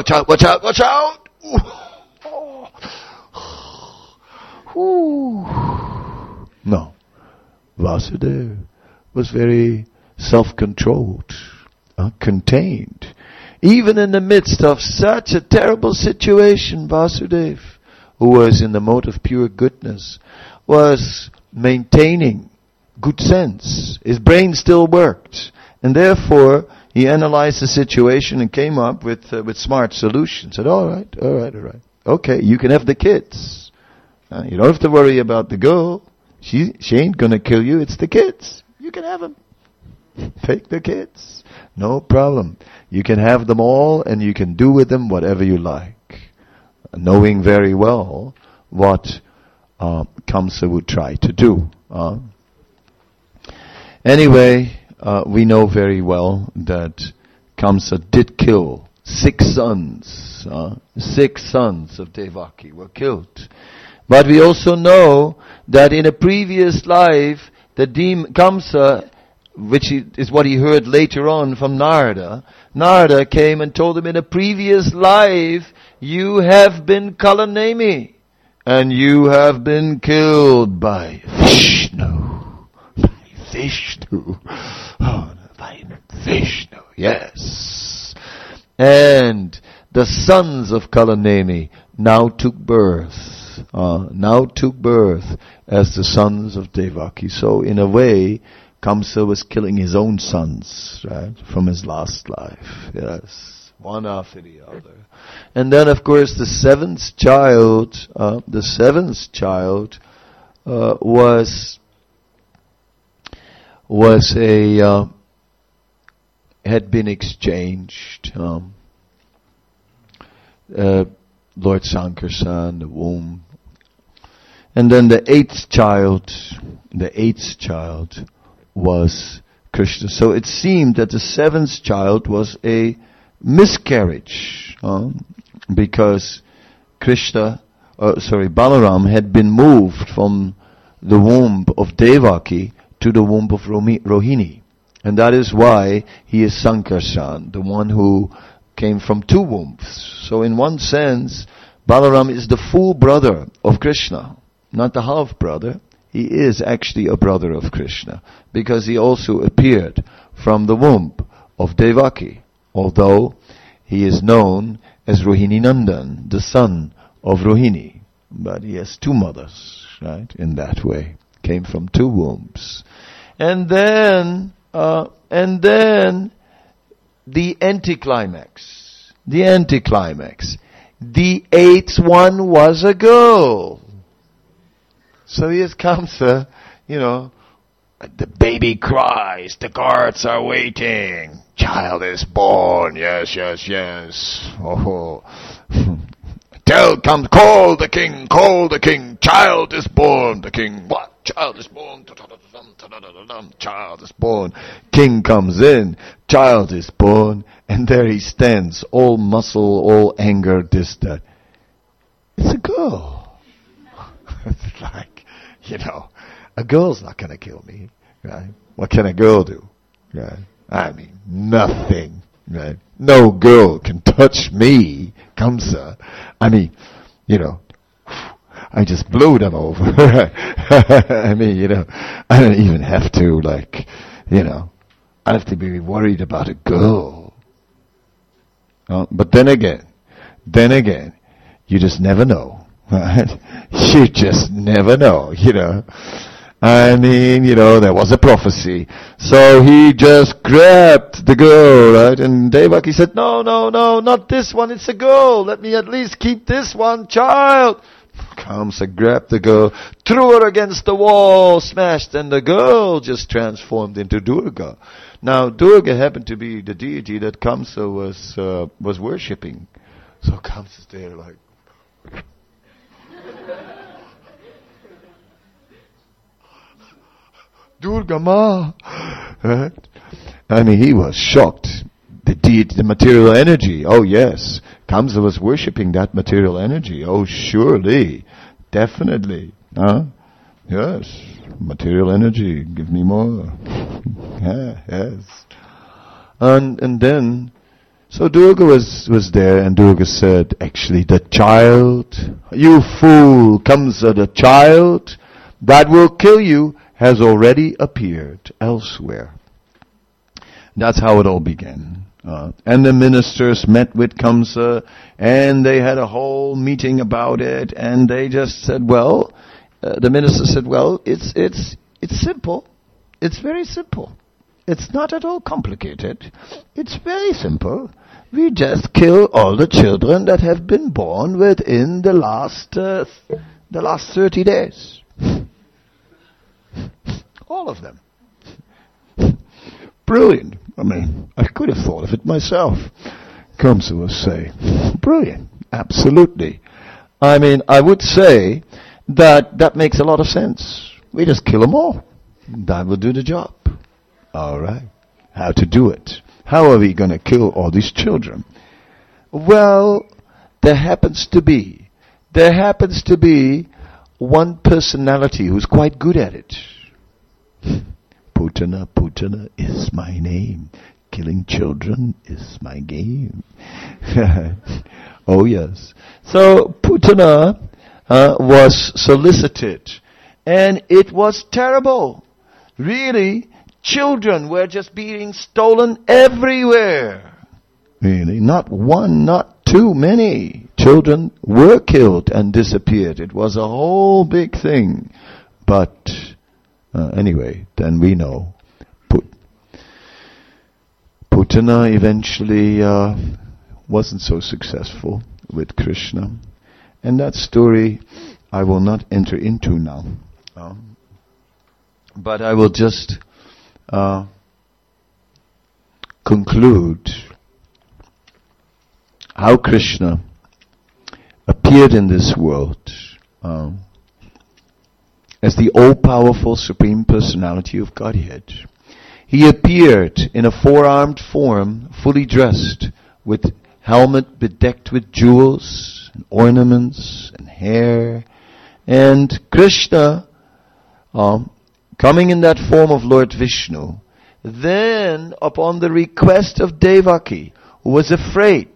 No. Vasudeva was very self-controlled, contained. Even in the midst of such a terrible situation, Vasudeva, who was in the mode of pure goodness, was maintaining good sense. His brain still worked. And therefore, he analyzed the situation and came up with smart solutions. Said, all right. Okay, you can have the kids. You don't have to worry about the girl. She ain't gonna kill you. It's the kids. You can have them. Take the kids. No problem. You can have them all and you can do with them whatever you like. Knowing very well what Kamsa would try to do. Anyway, we know very well that Kamsa did kill 6 sons. 6 sons of Devaki were killed. But we also know that in a previous life, the demon Kamsa, which is what he heard later on from Narada, Narada came and told him, in a previous life, you have been Kalanemi, and you have been killed by Vishnu. By Vishnu, yes. And the sons of Kalanemi now took birth as the sons of Devaki. So in a way, Kamsa was killing his own sons, right, from his last life. Yes, one after the other. And then, of course, the seventh child had been exchanged. Lord Sankarsan, the womb. And then the eighth child was Krishna. So it seemed that the seventh child was a miscarriage, because Balaram had been moved from the womb of Devaki to the womb of Rohini. And that is why he is Sankarsan, the one who came from 2 wombs. So in one sense, Balaram is the full brother of Krishna, not the half brother. He is actually a brother of Krishna, because he also appeared from the womb of Devaki, although he is known as Rohini Nandan, the son of Rohini. But he has 2 mothers, right, in that way. Came from 2 wombs. And then the anticlimax. The 8th one was a girl. So here's Kamsa, the baby cries, the guards are waiting, child is born, yes. Oh. Call the king, child is born, the king, what? Child is born, child is born. King comes in, child is born, and there he stands, all muscle, all anger, this, that. It's a girl. It's like, a girl's not going to kill me, right? What can a girl do? Right? I mean, nothing, right? No girl can touch me, Kamsa. I mean, I just blew them over. I mean, I don't even have to, I don't have to be worried about a girl. But then again, you just never know. Right? You just never know, I mean, there was a prophecy. So he just grabbed the girl, right? And Devaki said, no, not this one, it's a girl. Let me at least keep this one, child. Kamsa grabbed the girl, threw her against the wall, smashed, and the girl just transformed into Durga. Now, Durga happened to be the deity that Kamsa was worshipping. So Kamsa's there like... Durga Ma. Right? I mean, he was shocked. The deity, the material energy. Oh yes. Kamsa was worshipping that material energy. Oh surely. Definitely. Yes. Material energy. Give me more. Yeah, yes. And then, so Durga was there, and Durga said, actually the child, you fool, Kamsa, the child that will kill you has already appeared elsewhere. That's how it all began. And the ministers met with Kamsa, and they had a whole meeting about it, and they just said, the minister said, it's simple. It's very simple. It's not at all complicated. It's very simple. We just kill all the children that have been born within the last 30 days. All of them. Brilliant. I mean, I could have thought of it myself. Kamsa will say, brilliant. Absolutely. I mean, I would say that makes a lot of sense. We just kill them all. That will do the job. All right. How to do it? How are we going to kill all these children? Well, there happens to be one personality who's quite good at it. Putana is my name. Killing children is my game. Oh yes. So Putana was solicited, and it was terrible. Really, children were just being stolen everywhere. Really, not one, not too many. Children were killed and disappeared. It was a whole big thing. But anyway, then we know Putana eventually wasn't so successful with Krishna. And that story I will not enter into now. But I will just conclude how Krishna appeared in this world as the all-powerful Supreme Personality of Godhead. He appeared in a four-armed form, fully dressed, with helmet bedecked with jewels and ornaments and hair. And Krishna, coming in that form of Lord Vishnu, then upon the request of Devaki, who was afraid,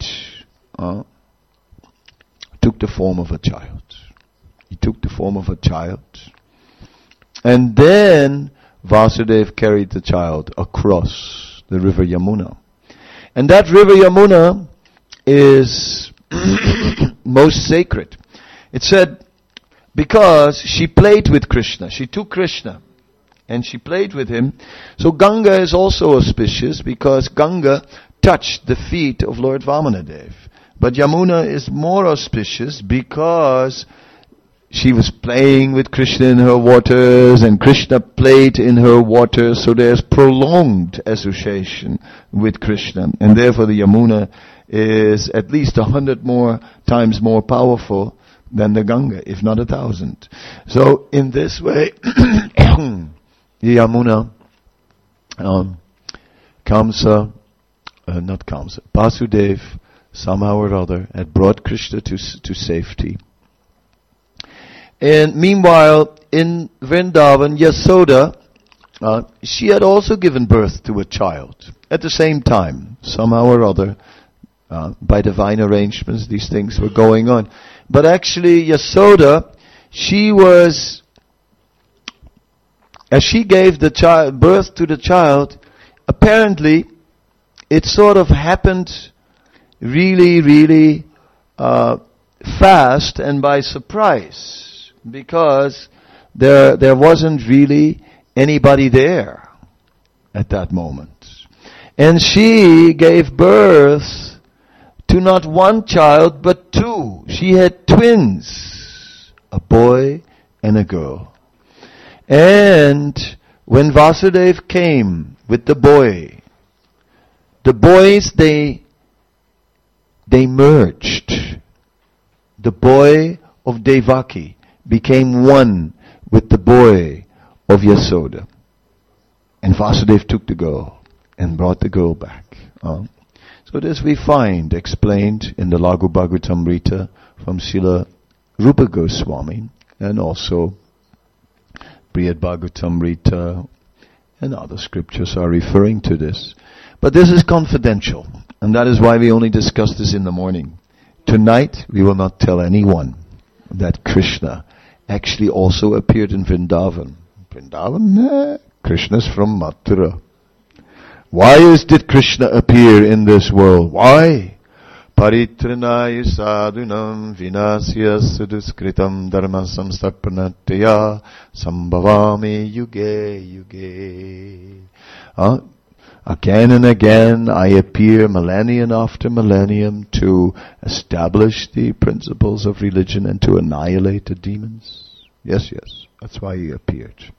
took the form of a child. He took the form of a child. And then Vasudeva carried the child across the river Yamuna. And that river Yamuna is most sacred. It said, because she played with Krishna. She took Krishna and she played with him. So Ganga is also auspicious because Ganga touched the feet of Lord Vamanadev. But Yamuna is more auspicious because she was playing with Krishna in her waters and Krishna played in her waters. So there's prolonged association with Krishna. And therefore the Yamuna is at least 100 more times more powerful than the Ganga, if not 1,000. So in this way, the Yamuna, Vasudev, somehow or other, had brought Krishna to safety. And meanwhile, in Vrindavan, Yasoda, she had also given birth to a child at the same time, somehow or other. By divine arrangements, these things were going on. But actually, Yasoda, as she gave the child birth to the child, apparently it sort of happened really fast and by surprise, because there wasn't really anybody there at that moment. And she gave birth to not one child, but two. She had twins, a boy and a girl. And when Vasudeva came with the boys, they merged. The boy of Devaki became one with the boy of Yasoda. And Vasudeva took the girl and brought the girl back. So this we find explained in the Laghu Bhagavatamrita from Srila Rupa Goswami, and also Brihad Bhagavatamrita and other scriptures are referring to this. But this is confidential, and that is why we only discuss this in the morning. Tonight we will not tell anyone that Krishna actually also appeared in Vrindavan. Vrindavan? Krishna's from Mathura. Why did Krishna appear in this world? Why? Paritranaya sadhunam vinasya suduskritam dharma samstapranatya sambhavami yuge yuge. Again and again I appear millennium after millennium to establish the principles of religion and to annihilate the demons. Yes, that's why he appeared.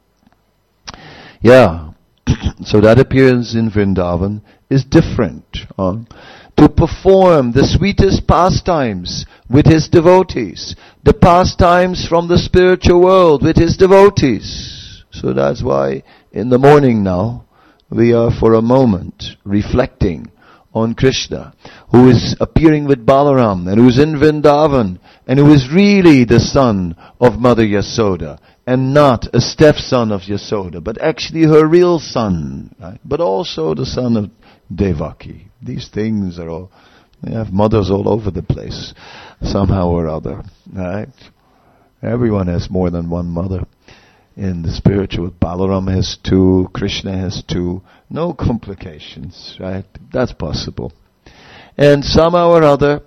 Yeah. So that appearance in Vrindavan is different. To perform the sweetest pastimes with his devotees. The pastimes from the spiritual world with his devotees. So that's why in the morning now, we are for a moment reflecting on Krishna, who is appearing with Balaram, and who is in Vrindavan, and who is really the son of Mother Yasoda, and not a stepson of Yasoda, but actually her real son, right? But also the son of Devaki. These things are all, they have mothers all over the place, somehow or other, right? Everyone has more than one mother. In the spiritual, Balaram has two, Krishna has two, no complications, right? That's possible. And somehow or other,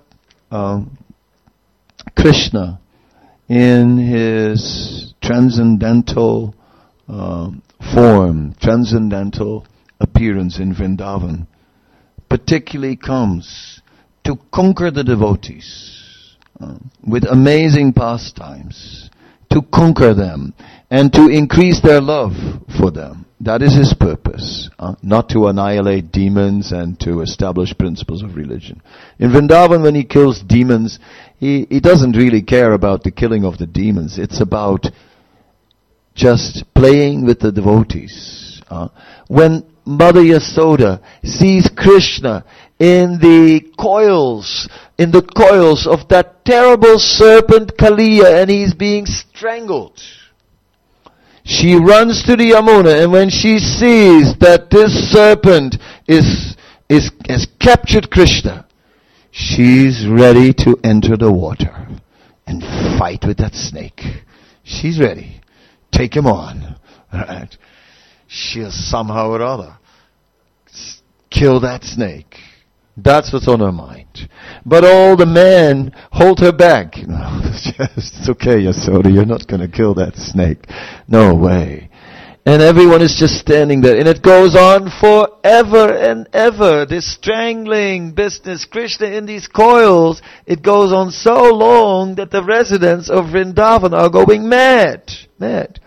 Krishna, in his transcendental form, transcendental appearance in Vrindavan, particularly comes to conquer the devotees with amazing pastimes, to conquer them and to increase their love for them. That is his purpose, not to annihilate demons and to establish principles of religion. In Vrindavan, when he kills demons, he doesn't really care about the killing of the demons. It's about just playing with the devotees. When Mother Yasoda sees Krishna in the coils of that terrible serpent Kaliya, and he's being strangled, she runs to the Yamuna, and when she sees that this serpent has captured Krishna, she's ready to enter the water and fight with that snake. She's ready. Take him on. Right? She'll somehow or other kill that snake. That's what's on her mind. But all the men hold her back. No, it's okay, Yasoda, you're not going to kill that snake. No way. And everyone is just standing there. And it goes on forever and ever. This strangling business, Krishna in these coils, it goes on so long that the residents of Vrindavan are going mad. Mad.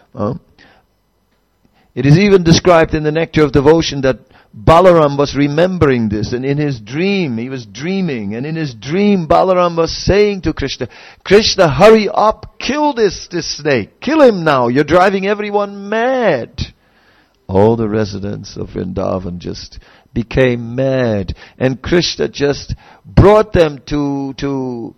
It is even described in the Nectar of Devotion that Balaram was remembering this, and in his dream, he was dreaming, and in his dream Balaram was saying to Krishna, Krishna, hurry up, kill this snake, kill him now, you're driving everyone mad. All the residents of Vrindavan just became mad, and Krishna just brought them to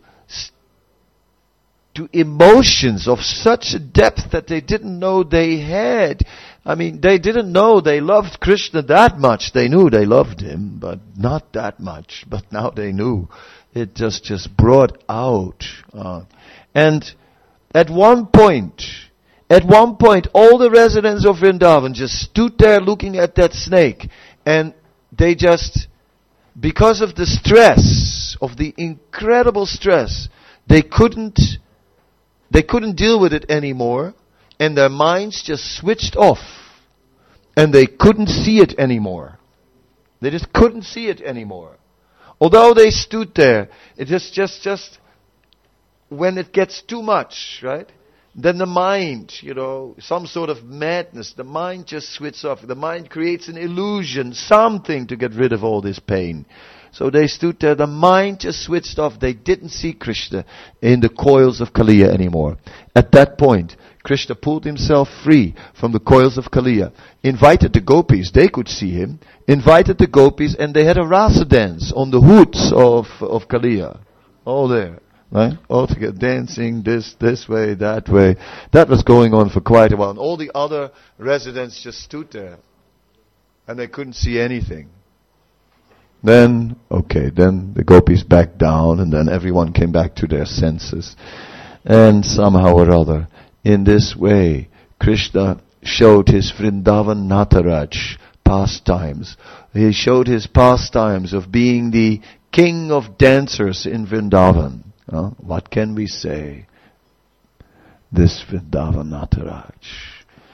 emotions of such a depth that they didn't know they had. I mean, they didn't know they loved Krishna that much. They knew they loved him, but not that much. But now they knew. It just brought out. And at one point, all the residents of Vrindavan just stood there looking at that snake, and they because of the stress, of the incredible stress, they couldn't deal with it anymore, and their minds just switched off, and they couldn't see it anymore. They just couldn't see it anymore. Although they stood there, it just when it gets too much, right? Then the mind, some sort of madness, the mind just switches off. The mind creates an illusion, something to get rid of all this pain. So they stood there, the mind just switched off. They didn't see Krishna in the coils of Kaliya anymore. At that point, Krishna pulled himself free from the coils of Kaliya, invited the gopis, they could see him, invited the gopis, and they had a rasa dance on the hoods of Kaliya. All there, right? All together, dancing this way, that way. That was going on for quite a while. And all the other residents just stood there, and they couldn't see anything. Then the gopis backed down, and then everyone came back to their senses. And somehow or other, in this way, Krishna showed his Vrindavan Nataraj pastimes. He showed his pastimes of being the king of dancers in Vrindavan. What can we say? This Vrindavan Nataraj.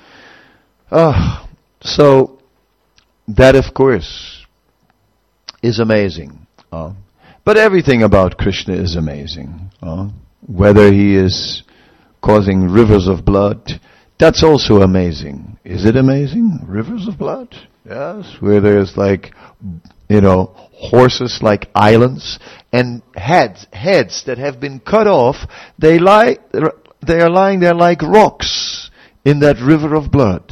So, that of course is amazing. But everything about Krishna is amazing. Whether he is causing rivers of blood, that's also amazing. Is it amazing? Rivers of blood? Yes, where there's horses like islands, and heads that have been cut off, they are lying there like rocks in that river of blood.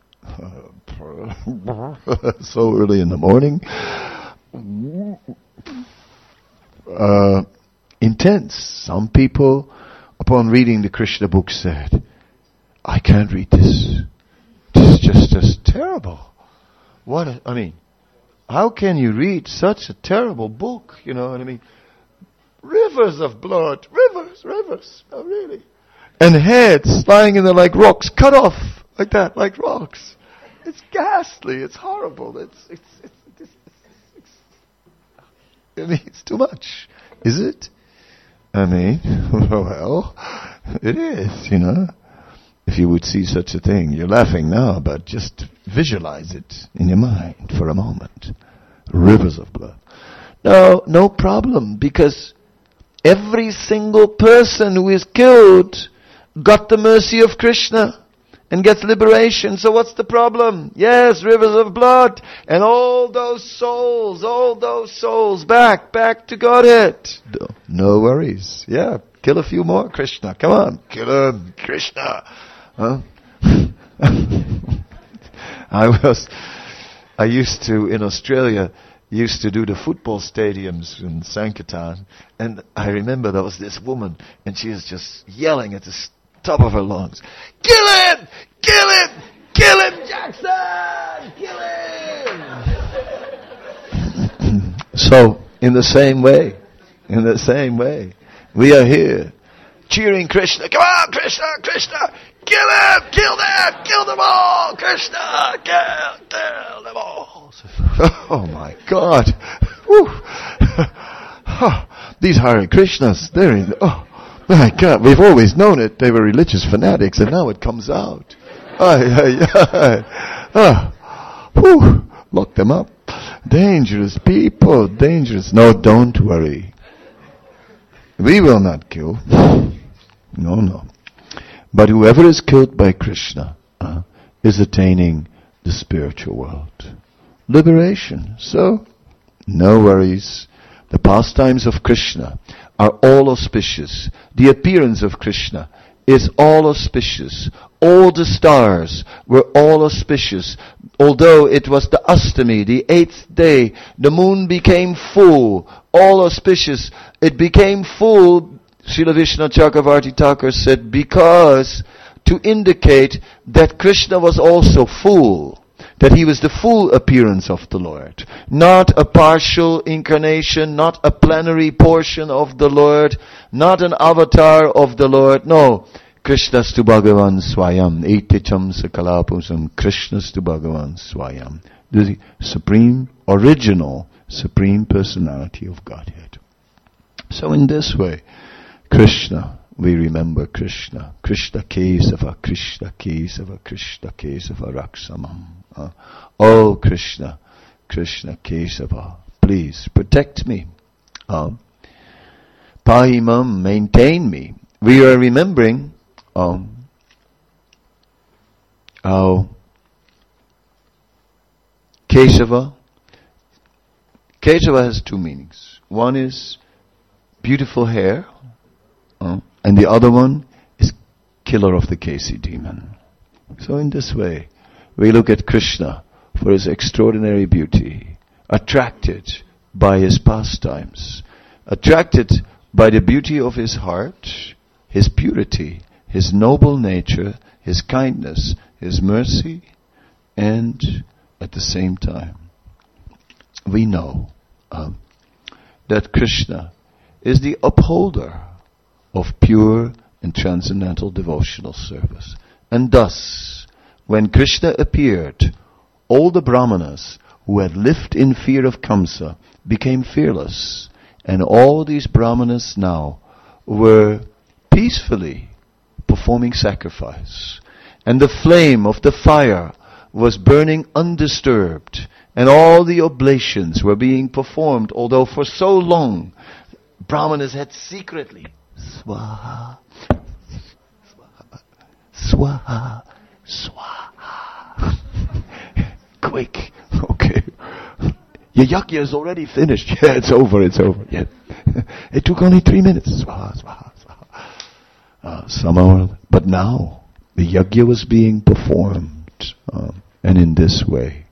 So early in the morning. Intense. Some people, upon reading the Krishna book, said, I can't read this. This is just terrible. How can you read such a terrible book? You know what I mean? Rivers of blood. Rivers. Oh, really? And heads lying in there like rocks, cut off like that, like rocks. It's ghastly. It's horrible. It's too much. Is it? Well, it is, If you would see such a thing, you're laughing now, but just visualize it in your mind for a moment. Rivers of blood. No problem, because every single person who is killed got the mercy of Krishna and gets liberation. So what's the problem? Yes, rivers of blood, and all those souls back to Godhead. No worries. Yeah, kill a few more, Krishna. Come on, kill them, Krishna. I used to, in Australia, do the football stadiums in Sankirtan, and I remember there was this woman, and she was just yelling at the top of her lungs, kill him, Jackson, kill him. So, in the same way, we are here, cheering Krishna, come on, Krishna, kill him, kill them all, Krishna, kill them all. Oh my God. These Hare Krishnas, my God, we've always known it. They were religious fanatics, and now it comes out. Lock them up. Dangerous people, dangerous. No, don't worry. We will not kill. No. But whoever is killed by Krishna is attaining the spiritual world. Liberation. So, no worries. The pastimes of Krishna are all auspicious. The appearance of Krishna is all auspicious. All the stars were all auspicious. Although it was the Astami, the 8th day, the moon became full. All auspicious. It became full, Srila Vishnu Chakravarti Thakur said, because to indicate that Krishna was also full. That he was the full appearance of the Lord. Not a partial incarnation, not a plenary portion of the Lord, not an avatar of the Lord. No. Krishnastu Bhagavan Swayam. Iticham Sakalapusam. Krishnastu Bhagavan Swayam. the supreme, original, supreme personality of Godhead. So in this way, Krishna, we remember Krishna. Krishna Kesava, Krishna Kesava, Krishna Kesava Raksamam. Oh Krishna, Krishna Kesava, please protect me. Pahimam, maintain me. We are remembering how Kesava has two meanings. One is beautiful hair, and the other one is killer of the Kesi demon. So in this way, we look at Krishna for his extraordinary beauty, attracted by his pastimes, attracted by the beauty of his heart, his purity, his noble nature, his kindness, his mercy, and at the same time, we know that Krishna is the upholder of pure and transcendental devotional service. And thus, when Krishna appeared, all the brahmanas who had lived in fear of Kamsa became fearless. And all these brahmanas now were peacefully performing sacrifice. And the flame of the fire was burning undisturbed. And all the oblations were being performed, although for so long brahmanas had secretly Swaha, Swaha, Swaha. Quick, okay. Your yajna is already finished. Yeah, it's over. Yeah. It took only 3 minutes. Swaha, Swaha, Swaha. But now, the yajna was being performed. And in this way,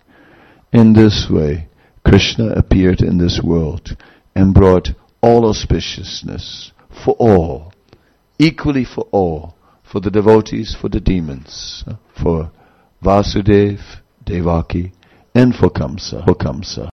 Krishna appeared in this world and brought all auspiciousness for all, equally for all, for the devotees, for the demons, for Vasudev, Devaki, and for Kamsa.